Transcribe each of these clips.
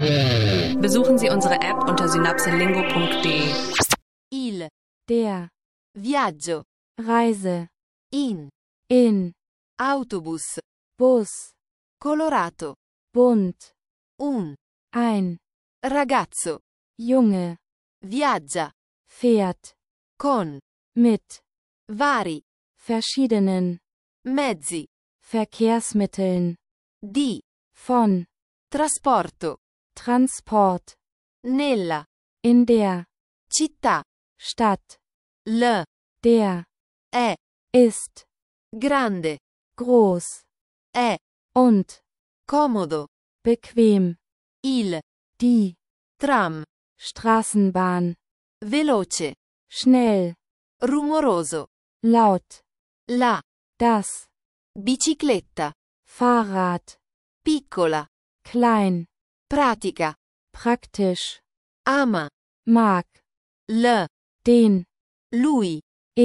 Besuchen Sie unsere App unter synapselingo.de. Il Der viaggio Reise in in autobus Bus colorato. bunt Un ein ragazzo Junge viaggia fährt con mit vari verschiedenen mezzi Verkehrsmitteln di von trasporto Transport nella in der città. Stadt. L Der è ist grande, groß è und comodo. bequem. Il Die tram Straßenbahn veloce, schnell, rumoroso. laut. La Das bicicletta Fahrrad piccola, klein, pratica. praktisch, Ama mag, l den, lui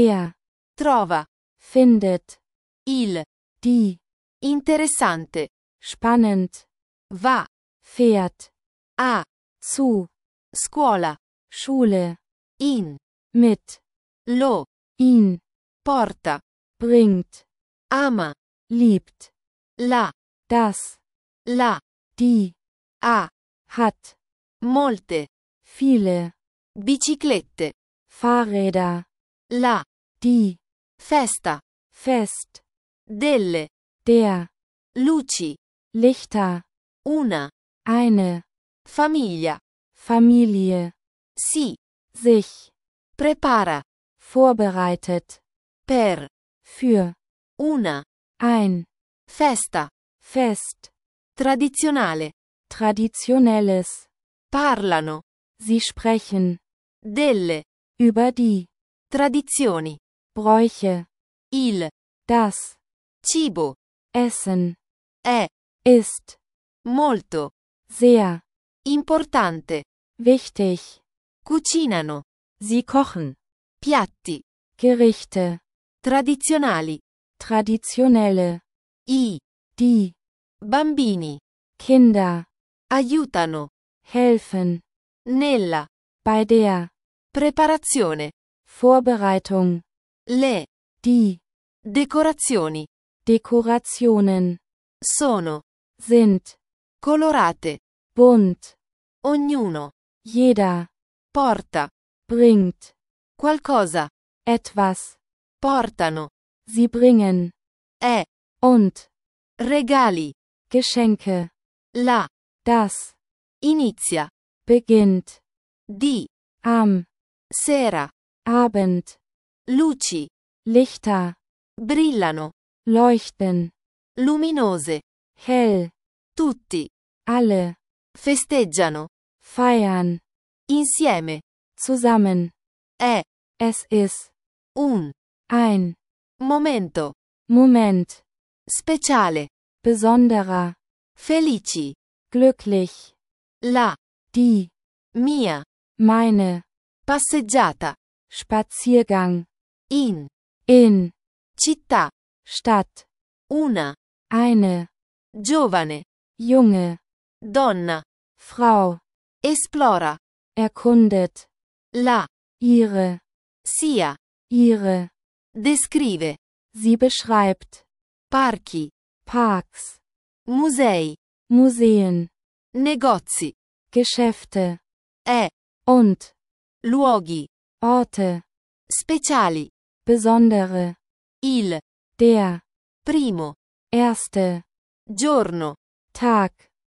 trova, findet. il, Die interessante, spannend. va, fährt, A zu, scuola, Schule, in mit, lo ihn, porta. bringt, Ama liebt, la das, la die, ha hat, molte viele, biciclette. Fahrräder, La die, festa Fest, delle der, luci. Lichter, Una eine, famiglia Familie, si sich, prepara vorbereitet, per für, una ein, festa Fest, tradizionale. traditionelles, Parlano sie sprechen, delle über die, tradizioni. Bräuche, Il das, cibo Essen, è ist, molto sehr, importante. wichtig, Cucinano sie kochen, piatti Gerichte, tradizionali. traditionelle, I die, bambini Kinder, aiutano helfen, nella bei der, preparazione. Vorbereitung, Le die, decorazioni Dekorationen, sono sind, colorate. bunt, Ognuno jeder, porta bringt, qualcosa. etwas, Portano sie bringen, e und, regali. Geschenke, La das, inizia beginnt, di am, sera. Abend, Luci Lichter, brillano, leuchten, luminose. hell, Tutti alle, festeggiano feiern, insieme. zusammen, È es ist, un ein, momento Moment, speciale. besonderer, Felici. glücklich, La die, mia meine, passeggiata Spaziergang, in in, città. Stadt, Una eine, giovane junge, donna Frau, esplora erkundet, la ihre, sia. ihre, Descrive sie beschreibt, parchi, Parks, musei, Museen, negozi. Geschäfte, È und, luoghi Orte, speciali. besondere, Il der, primo erste, giorno Tag,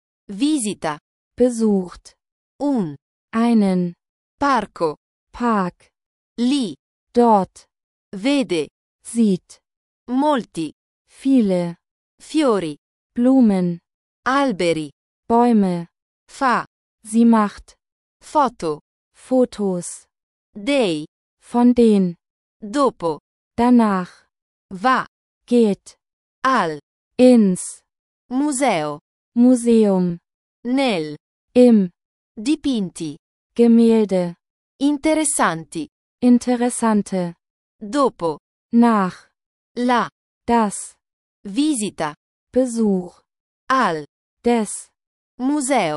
visita besucht, un einen, parco. Park, Lì dort, vede sieht, molti viele, fiori, Blumen, alberi. Bäume, Fa sie macht, foto Fotos, dei. von den, Dopo danach, va geht, al ins, museo. Museum, Nel im, dipinti Gemälde, interessanti. interessante, Dopo nach, la das, visita Besuch, al des, museo.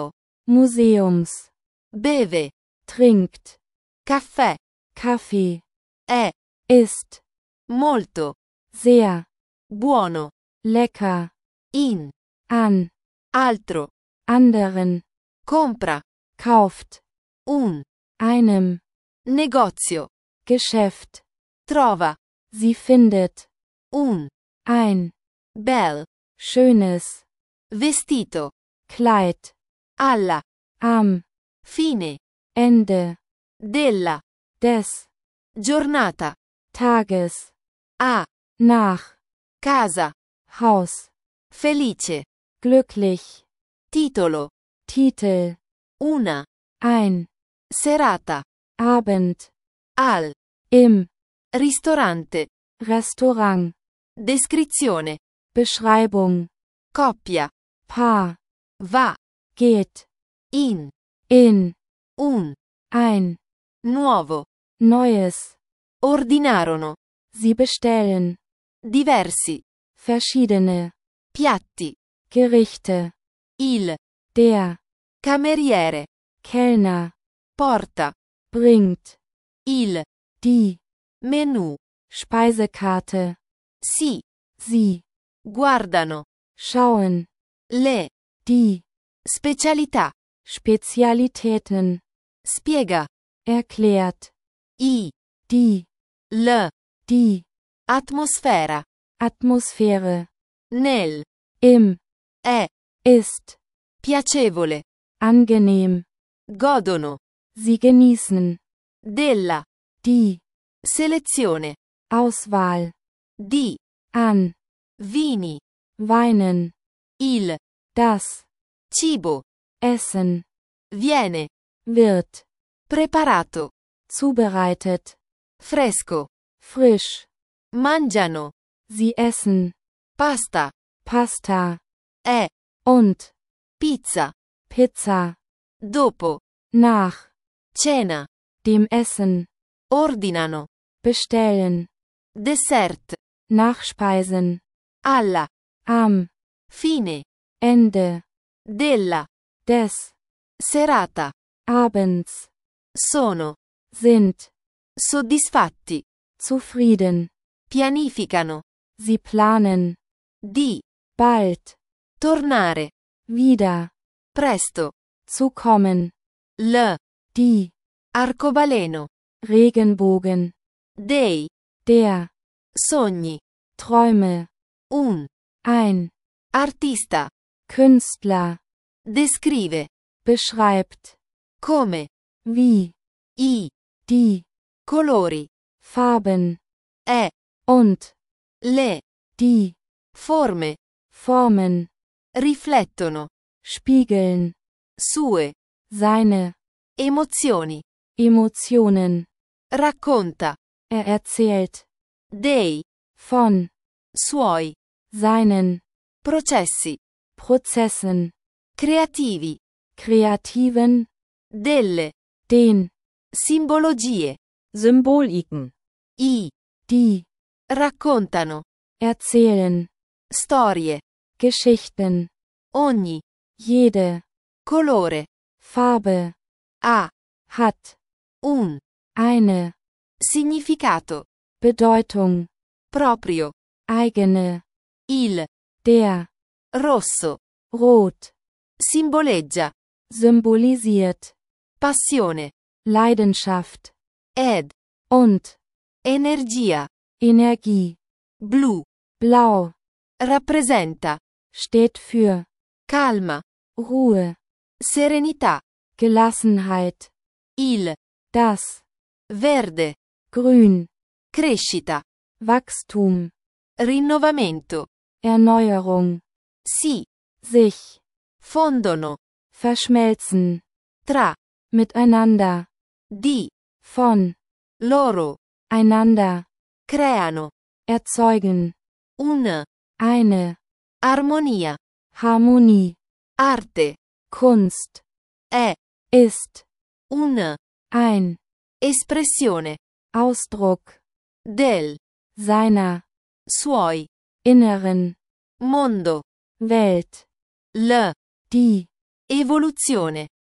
Museums, beve, trinkt, caffè, Kaffee, è, ist, molto, sehr, buono, lecker, in, an, altro, anderen, compra, kauft, un, einem, negozio, Geschäft, trova, sie findet, un, ein, bel, schönes, vestito, Kleid, alla, am, fine, Ende, della, des, giornata, Tages, a, nach, casa, Haus, felice, glücklich, titolo, Titel, una, ein, serata, Abend, al, im, ristorante, Restaurant, descrizione, Beschreibung, coppia, Paar, va, geht, in, in, un, ein, nuovo, Neues, ordinarono, sie bestellen, diversi, verschiedene, piatti, Gerichte, il, der, cameriere, Kellner, porta, bringt, il, die, menù, Speisekarte, si, sie, guardano, schauen, le, die, specialità, Spezialitäten, spiega, erklärt, i, die, l, die, atmosfera, Atmosphäre, nel, im, è, ist, piacevole, angenehm, godono, sie genießen, della, die, selezione, Auswahl, di, an, vini, weinen, il, das, cibo, Essen, viene, wird, preparato, zubereitet, fresco, frisch, mangiano, sie essen, pasta, Pasta, è, und, pizza, Pizza, dopo, nach, cena, dem Essen, ordinano, bestellen, dessert, Nachspeisen, alla, am, fine, Ende, della, des, serata, Abends, sono, sind, soddisfatti, zufrieden, pianificano, sie planen, di, bald, tornare, wieder, presto, zu kommen, l, die, arcobaleno, Regenbogen, dei, der, sogni, Träume, un, ein, artista, Künstler, descrive, beschreibt, come, wie, i, die, colori, Farben, è, und, le, die, forme, Formen, riflettono, spiegeln, sue, seine, emozioni, Emotionen, racconta, erzählt, dei, von, suoi, seinen, processi, Prozessen, creativi, kreativen, delle, den, simbologie, Symboliken, i, die, raccontano, erzählen, storie, Geschichten, ogni, jede, colore, Farbe, ha, hat, un, eine, significato, Bedeutung, proprio, eigene, il, der, rosso, rot, simboleggia, symbolisiert, passione, Leidenschaft, ed, und, energia, Energie, blu, blau, rappresenta, steht für, calma, Ruhe, serenità, Gelassenheit, il, das, verde, Grün, crescita, Wachstum, rinnovamento, Erneuerung, si, sich, fondono, verschmelzen, tra, miteinander, di, von, loro, einander, creano, erzeugen, un, eine, armonia, Harmonie, arte, Kunst, è, ist, un, ein, espressione, Ausdruck, del, seiner, suoi, inneren, mondo, Welt, l, die, evoluzione,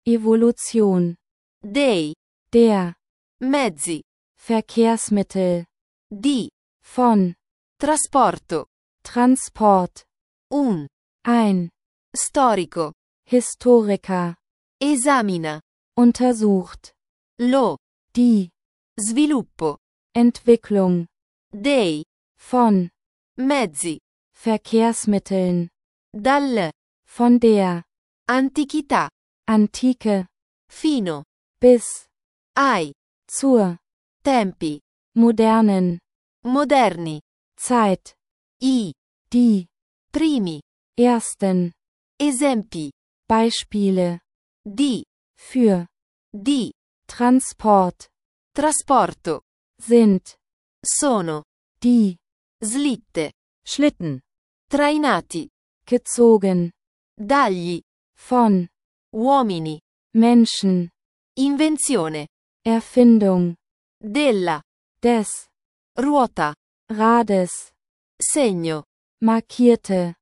Evolution, dei, der, mezzi, Verkehrsmittel, di, von, trasporto, Transport, ein, storico, historiker, esamina, untersucht, lo, die, sviluppo, Entwicklung, dei, von, mezzi, Verkehrsmitteln, dal, von der, Antichità, Antike, fino, bis, ai, zur, tempi, modernen, moderni, Zeit, i, die, primi, ersten, esempi, Beispiele, di, für, di, Transport, trasporto, sind, sono, die, slitte, Schlitten, trainati, gezogen, dagli, von, uomini, Menschen, invenzione, Erfindung, della, des, ruota, Rades, segno, markierte,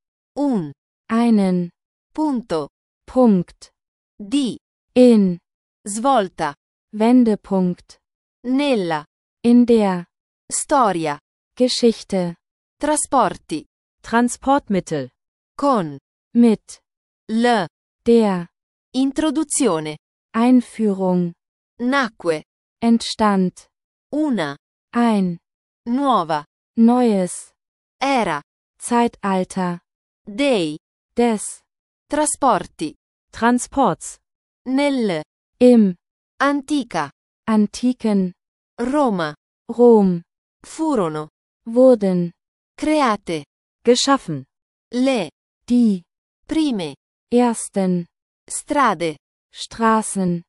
einen, punto, Punkt, di, in, svolta, Wendepunkt, nella, in der, storia, Geschichte, trasporti, Transportmittel, con, mit, l, der, introduzione, Einführung, nacque, entstand, una, ein, nuova, neues, era, Zeitalter, dei, des, trasporti, Transports, nel, im, antica, antiken, Roma, Rom, furono, wurden, create, geschaffen, le, die, prime, ersten, strade, Straßen,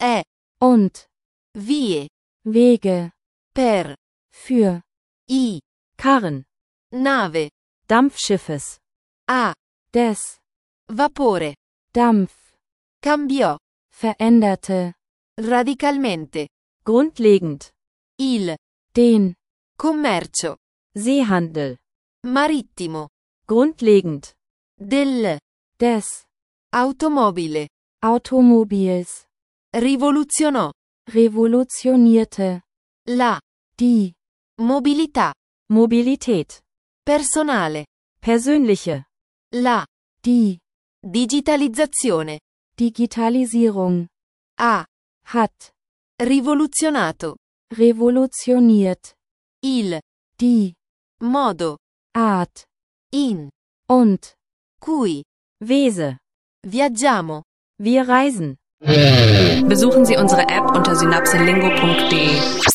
und, vie, Wege, per, für, i, Karren, nave, Dampfschiffes, a, des, vapore, Dampf, cambiò, veränderte, radicalmente, grundlegend, il, den, commercio, Seehandel, marittimo, grundlegend, del, des, automobile, Automobils, rivoluzionò, revolutionierte, la, die, mobilità, Mobilität, personale, persönliche, la, die, digitalizzazione, Digitalisierung, hat, rivoluzionato, revolutioniert, il, die, modo, Art, in, und, cui, Wese, viaggiamo. wir reisen. Besuchen Sie unsere App unter synapselingo.de.